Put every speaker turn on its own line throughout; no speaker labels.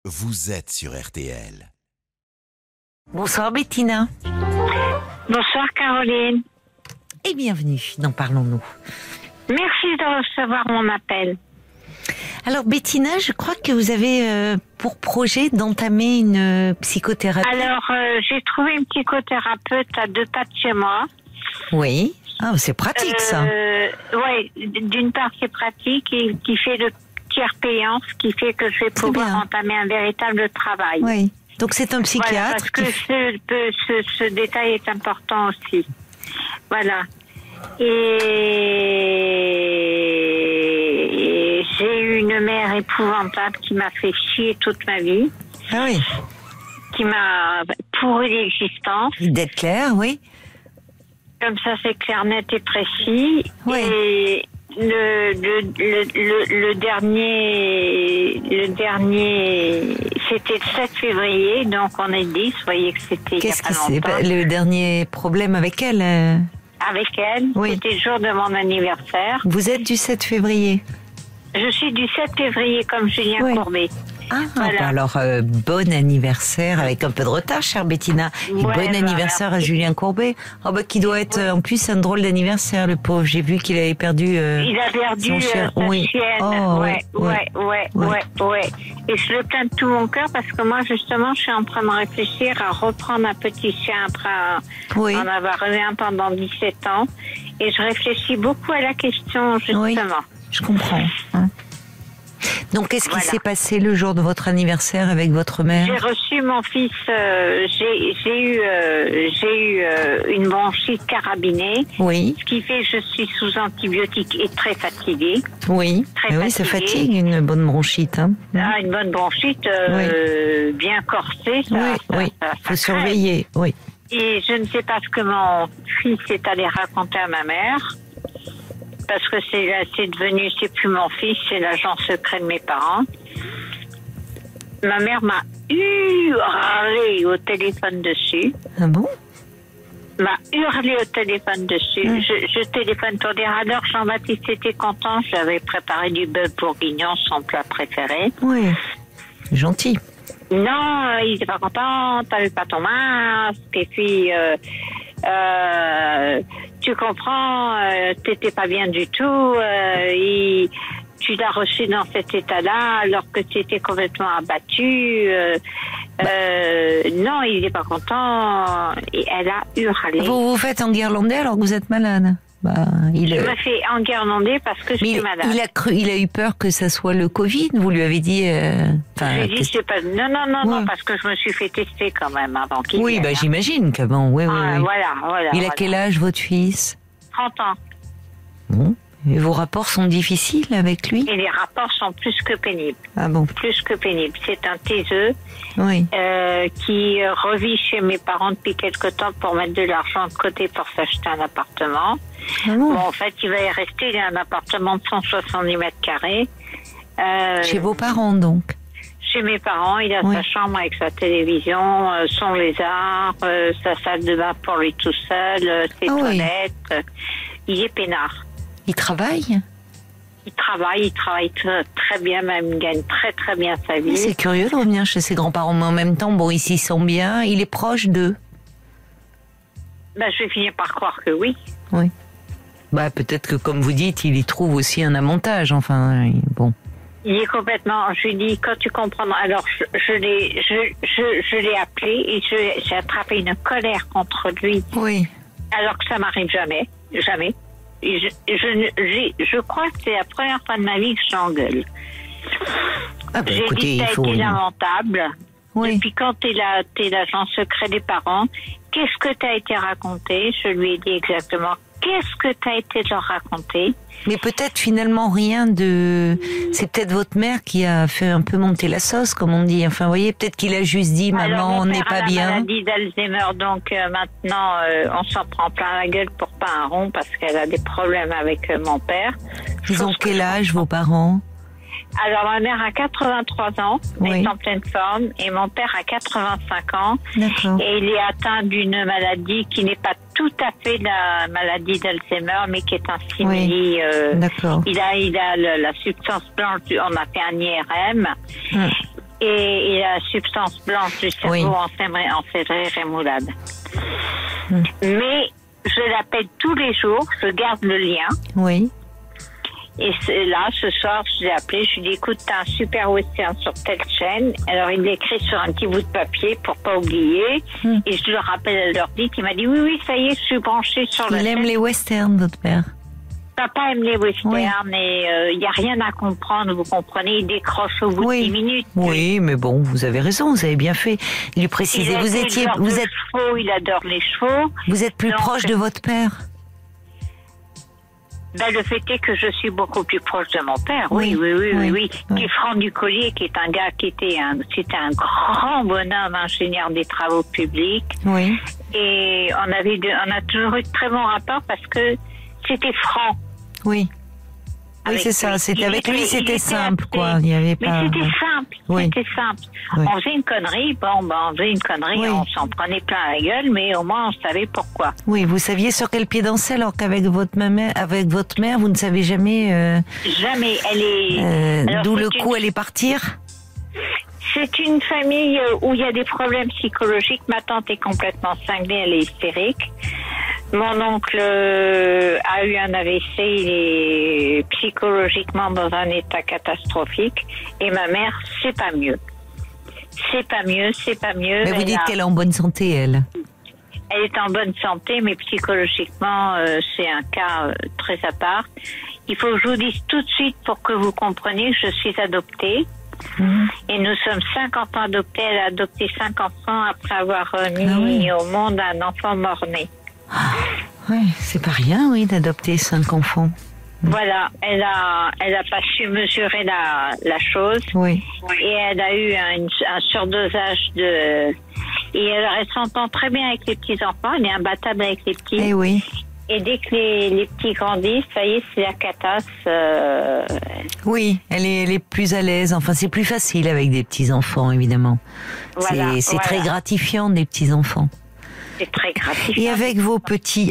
Vous êtes sur RTL.
Bonsoir Bettina.
Bonsoir Caroline.
Et bienvenue dans Parlons-nous.
Merci de recevoir mon appel.
Alors Bettina, je crois que vous avez pour projet d'entamer une psychothérapie.
Alors, j'ai trouvé une psychothérapeute à 2 pas de chez moi.
Oui. Ah, c'est pratique ça.
Oui, d'une part c'est pratique et qui fait le tiers payant, ce qui fait que je vais pouvoir entamer un véritable travail.
Oui. Donc c'est un psychiatre.
Voilà, parce que ce détail est important aussi. Voilà. Et j'ai eu une mère épouvantable qui m'a fait chier toute ma vie.
Ah oui.
Qui m'a pourri l'existence.
D'être clair, oui.
Comme ça, c'est clair, net et précis.
Oui.
Et le dernier, c'était le 7 février, donc on est 10, vous voyez que c'était
Qu'est-ce
il y a pas longtemps.
Le dernier problème avec elle
Avec elle,
oui.
C'était le jour de mon anniversaire.
Vous êtes du 7 février.
Je suis du 7 février comme Julien Courbet.
Ah,
voilà.
Bah alors bon anniversaire avec un peu de retard, chère Bettina. Et bon anniversaire à Julien Courbet. Oh bah qui doit être en plus un drôle d'anniversaire, le pauvre. J'ai vu qu'il avait perdu.
Il a perdu
son chien.
sa
Oui.
chienne.
Oh,
ouais. Et je le plains de tout mon cœur parce que moi justement, je suis en train de réfléchir à reprendre un petit chien après en avoir eu un pendant 17 ans. Et je réfléchis beaucoup à la question justement.
Oui, je comprends. Donc, qu'est-ce qui s'est passé le jour de votre anniversaire avec votre mère?
J'ai reçu mon fils. J'ai eu une bronchite carabinée.
Oui.
Ce qui fait que je suis sous antibiotiques et très fatiguée.
Oui.
Très
oui, ça fatigue une bonne bronchite. Hein.
Ah, une bonne bronchite, bien corsée. Ça
faut surveiller. Oui.
Et je ne sais pas ce que mon fils est allé raconter à ma mère. Parce que c'est devenu, c'est plus mon fils, c'est l'agent secret de mes parents. Ma mère m'a hurlé au téléphone dessus.
Ah bon?
M'a hurlé au téléphone dessus. Je téléphone pour dire alors Jean-Baptiste était content, j'avais préparé du bœuf bourguignon, son plat préféré.
Oui, gentil.
Non, il était pas content, t'avais pas ton masque, et puis... tu comprends, t'étais pas bien du tout, tu l'as reçu dans cet état-là alors que tu étais complètement abattu. Non, il n'est pas content et elle a hurlé.
Vous vous faites enguirlander alors que vous êtes malade?
Je me fais enguirlander parce que je suis malade.
Il a eu peur que ça soit le Covid. Vous lui avez dit.
J'ai dit c'est pas. Non, parce que je me suis fait tester quand même avant qu'il vienne.
Oui, j'imagine qu'avant. Oui.
Voilà.
Il a quel âge votre fils?
30 ans.
Bon. Et vos rapports sont difficiles avec lui?
Et les rapports sont plus que pénibles.
Ah bon?
Plus que pénibles. C'est un taiseux qui revit chez mes parents depuis quelque temps pour mettre de l'argent de côté pour s'acheter un appartement.
Ah bon?
En fait, il va y rester. Il a un appartement de 170 mètres carrés.
Chez vos parents, donc?
Chez mes parents, il a sa chambre avec sa télévision, son lézard, sa salle de bain pour lui tout seul, ses toilettes. Il est peinard.
Il travaille?
Il travaille très bien, même il gagne très très bien sa vie.
C'est curieux de revenir chez ses grands-parents, mais en même temps, bon, ils s'y sont bien. Il est proche d'eux?
Je vais finir par croire que oui.
Oui. Peut-être que, comme vous dites, il y trouve aussi un avantage. Enfin, bon.
Il est complètement. Je lui dis quand tu comprendras. Alors, je l'ai appelé et j'ai attrapé une colère contre lui.
Oui.
Alors que ça m'arrive jamais. Et je crois que c'est la première fois de ma vie que j'engueule. J'ai dit que t'as été lamentable.
Oui.
Depuis quand t'es l'agent secret des parents, qu'est-ce que t'as été raconté? Je lui ai dit exactement qu'est-ce que t'as été leur raconter.
Mais peut-être finalement rien de... C'est peut-être votre mère qui a fait un peu monter la sauce, comme on dit. Enfin, vous voyez, peut-être qu'il a juste dit, maman, on n'est pas bien.
Elle a la maladie d'Alzheimer, donc maintenant, on s'en prend plein la gueule pour pas un rond parce qu'elle a des problèmes avec mon père.
Ils ont quel âge, vos parents?
Alors, ma mère a 83 ans, elle est en pleine forme, et mon père a 85 ans.
D'accord.
Et il est atteint d'une maladie qui n'est pas tout à fait la maladie d'Alzheimer, mais qui est un simili.
D'accord.
Il a la substance blanche, on a fait un IRM. et la substance blanche du cerveau en céleri rémoulade. Mais je l'appelle tous les jours, je garde le lien.
Oui.
Et là, ce soir, je l'ai appelé, je lui ai dit, écoute, t'as un super western sur telle chaîne. Alors, il l'écrit sur un petit bout de papier pour pas oublier. Et je le rappelle à l'heure dite. Il m'a dit, oui, ça y est, je suis branchée sur la chaîne.
Il aime les westerns, votre père.
Papa aime les westerns et il n'y a rien à comprendre, vous comprenez, il décroche au bout de 10 minutes.
Oui, mais bon, vous avez raison, vous avez bien fait. Il lui précisait,
il adore les chevaux.
Vous êtes plus proche de votre père?
Ben, le fait est que je suis beaucoup plus proche de mon père, oui. Qui est Franck Ducollier, qui est un gars c'était un grand bonhomme, ingénieur des travaux publics.
Oui.
Et on a toujours eu de très bons rapports parce que c'était franc.
Oui. Oui, c'est ça. C'était avec lui, c'était simple, quoi. Il y avait pas.
Mais c'était simple. C'était simple. Oui. On faisait une connerie, on s'en prenait plein la gueule, mais au moins on savait pourquoi.
Oui, vous saviez sur quel pied danser, alors qu'avec votre mère, vous ne savez jamais.
Jamais. Elle est.
D'où le coup allait partir.
C'est une famille où il y a des problèmes psychologiques. Ma tante est complètement cinglée, elle est hystérique. Mon oncle a eu un AVC, il est psychologiquement dans un état catastrophique. Et ma mère, c'est pas mieux. C'est pas mieux.
Mais vous dites qu'elle est en bonne santé, elle.
Elle est en bonne santé, mais psychologiquement, c'est un cas très à part. Il faut que je vous dise tout de suite pour que vous compreniez que je suis adoptée. Et nous sommes 5 enfants adoptés. Elle a adopté 5 enfants après avoir mis au monde un enfant mort-né.
Oui, c'est pas rien, d'adopter 5 enfants.
Voilà, elle a pas su mesurer la chose.
Oui.
Et elle a eu un surdosage de. Et elle s'entend très bien avec les petits enfants. Elle est imbattable avec les petits.
Eh oui.
Et dès que les petits grandissent, ça y est, c'est la catasse.
Oui, elle est plus à l'aise. Enfin, c'est plus facile avec des petits enfants, évidemment. Voilà, c'est très gratifiant, des petits enfants.
C'est très gratifiant.
Et avec vos petits,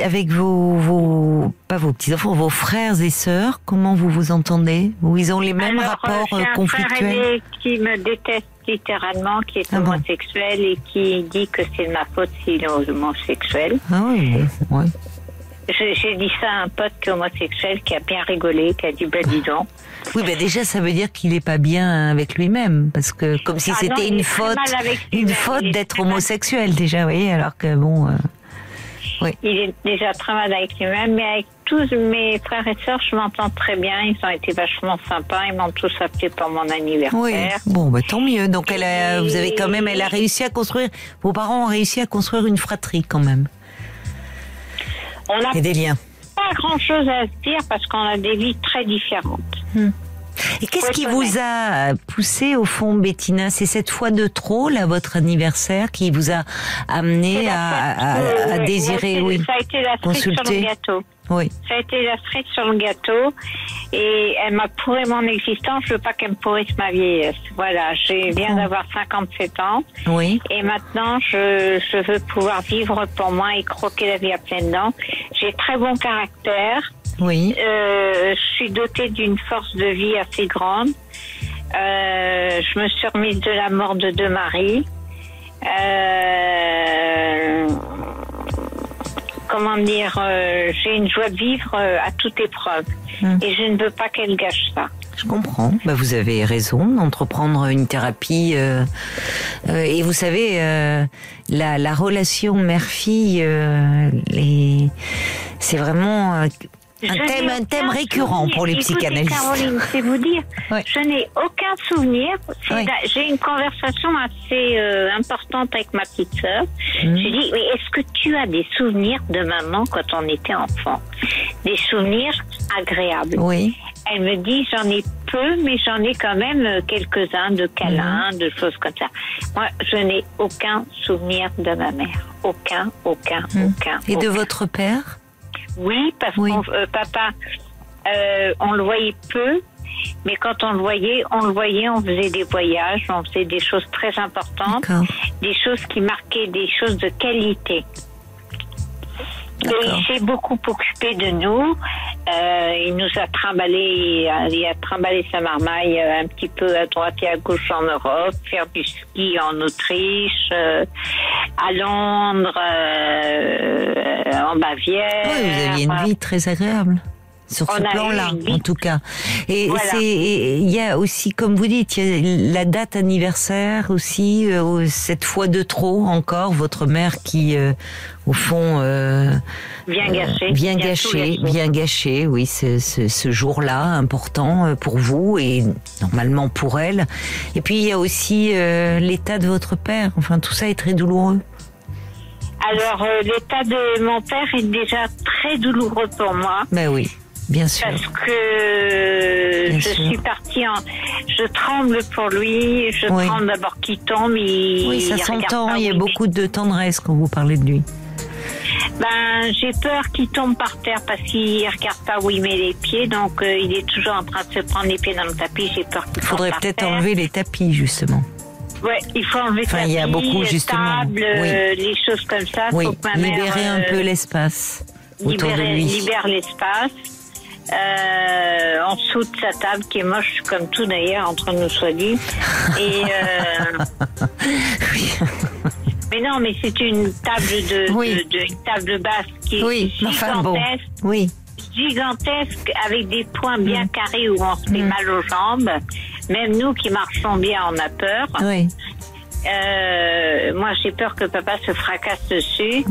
pas vos petits enfants, vos frères et sœurs, comment vous vous entendez? Ils ont les mêmes rapports conflictuels?
J'ai un frère aîné qui me déteste littéralement, qui est homosexuel et qui dit que c'est de ma faute s'il est homosexuel.
Ah oui, oui.
J'ai dit ça à un pote qui est homosexuel, qui a bien rigolé, qui a dit, dis donc.
Oui, déjà, ça veut dire qu'il est pas bien avec lui-même, parce que comme si c'était une faute d'être homosexuel, déjà, vous voyez, alors que bon. Oui. Il est déjà très mal avec lui-même, mais avec tous mes frères et sœurs, je m'entends très bien. Ils ont été vachement sympas. Ils m'ont tous appelé pour mon anniversaire. Oui. Bon, tant mieux. Donc, elle a réussi à construire. Vos parents ont réussi à construire une fratrie quand même.
On n'a
des liens.
Pas grand-chose à se dire parce qu'on a des vies très différentes.
Et qu'est-ce qui vous a poussé au fond, Bettina? C'est cette fois de trop, là, votre anniversaire, qui vous a amené à désirer,
ça a été la cerise sur le gâteau.
Oui.
Ça a été la cerise sur le gâteau et elle m'a pourri mon existence. Je veux pas qu'elle me pourrisse ma vieillesse. Voilà, je viens d'avoir 57 ans.
Oui.
Et maintenant, je veux pouvoir vivre pour moi et croquer la vie à pleines dents. J'ai très bon caractère.
Oui.
Je suis dotée d'une force de vie assez grande. Je me suis remise de la mort de 2 maris. Comment dire, j'ai une joie de vivre à toute épreuve. Et je ne veux pas qu'elle gâche ça.
Je comprends. Vous avez raison d'entreprendre une thérapie. Et vous savez, la relation mère-fille, c'est vraiment un thème récurrent pour les psychanalystes.
Caroline, c'est vous dire, je n'ai aucun souvenir. J'ai une conversation assez importante avec ma petite sœur. Je dis, mais est-ce que tu as des souvenirs de maman quand on était enfant? Des souvenirs agréables.
Oui.
Elle me dit, j'en ai peu, mais j'en ai quand même quelques-uns de câlins, de choses comme ça. Moi, je n'ai aucun souvenir de ma mère. Aucun.
Et de votre père?
Oui, parce que papa, on le voyait peu, mais quand on le voyait, on faisait des voyages, on faisait des choses très importantes, des choses qui marquaient des choses de qualité. Et il s'est beaucoup occupé de nous. Il nous a trimballé, sa marmaille un petit peu à droite et à gauche en Europe, faire du ski en Autriche, à Londres, en Bavière.
Oui, vous aviez une vie très agréable. Sur ce plan-là, en tout cas. Et voilà. Il y a aussi, comme vous dites, il y a la date anniversaire aussi, cette fois de trop encore, votre mère qui, au fond, bien gâché, oui, ce jour-là important pour vous et normalement pour elle. Et puis il y a aussi l'état de votre père. Enfin, tout ça est très douloureux.
Alors, l'état de mon père est déjà très douloureux pour moi.
Ben oui. Bien sûr.
Parce que suis partie je tremble pour lui, tremble d'abord qu'il tombe,
oui, ça s'entend, il y a beaucoup de tendresse quand vous parlez de lui.
J'ai peur qu'il tombe par terre parce qu'il regarde pas où il met les pieds, donc il est toujours en train de se prendre les pieds dans le tapis, j'ai peur qu'il tombe par terre. Il
faudrait peut-être enlever les tapis, justement.
Ouais, il faut enlever les tapis,
il y a beaucoup, justement.
Tables, les choses comme ça.
Oui,
faut que ma mère,
libérer un peu l'espace autour de lui.
Libère l'espace. En dessous de sa table qui est moche comme tout d'ailleurs entre nous soit dit et mais non, mais c'est une table une table basse qui est gigantesque avec des points bien carrés où on se fait mal aux jambes, même nous qui marchons bien on a peur. Moi j'ai peur que papa se fracasse dessus.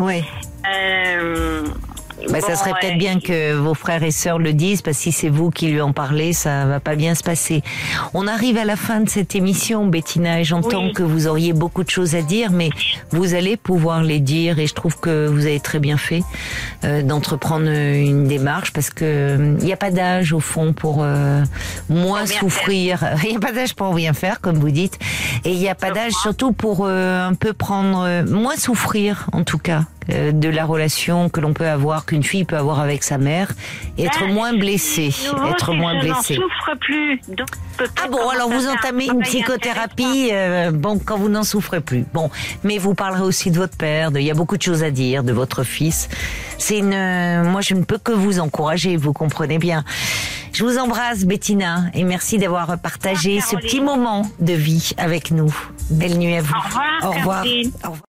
Ça serait peut-être bien que vos frères et sœurs le disent, parce que si c'est vous qui lui en parlez, ça va pas bien se passer. On arrive à la fin de cette émission, Bettina, et j'entends que vous auriez beaucoup de choses à dire, mais vous allez pouvoir les dire, et je trouve que vous avez très bien fait d'entreprendre une démarche, parce que il n'y a pas d'âge au fond pour moins souffrir. Il n'y a pas d'âge pour rien faire, comme vous dites, et il n'y a pas d'âge surtout pour un peu prendre moins souffrir, en tout cas. De la relation que l'on peut avoir, qu'une fille peut avoir avec sa mère, et être moins blessée. Être moins blessée.
Je n'en souffre plus. Donc,
alors vous entamez une psychothérapie quand vous n'en souffrez plus. Bon, mais vous parlerez aussi de votre père, il y a beaucoup de choses à dire, de votre fils. Moi je ne peux que vous encourager, vous comprenez bien. Je vous embrasse, Bettina, et merci d'avoir partagé ce petit moment de vie avec nous. Belle nuit à vous.
Au revoir.
Au revoir.